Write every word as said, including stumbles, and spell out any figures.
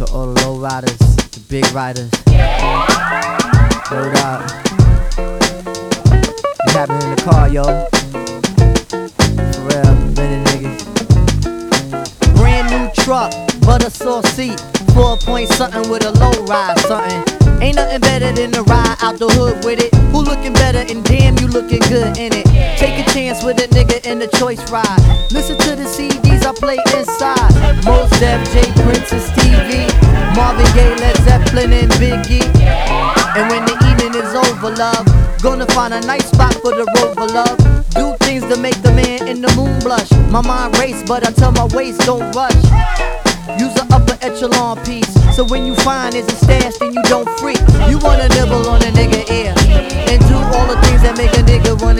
to all the low riders, the big riders. Hold up. What's happening in the car, yo? For real, many niggas. Brand new truck, butter sauce seat, four point something with a low ride something. Ain't nothing better than to ride out the hood with it. Who looking better and damn you looking good in it. Take a chance with a nigga in the choice ride. Listen to the C Ds I play inside. Mos Def, J Prince and Stevie, Marvin Gaye, Led Zeppelin and Biggie. And when the evening is over, love, gonna find a nice spot for the rover, love. Do things to make the man in the moon blush. My mind race, but I tell my waist don't rush. Use an upper echelon piece, so when you find it's a stash, then you don't freak. You wanna nibble on a nigga ear and do all the things that make a nigga wanna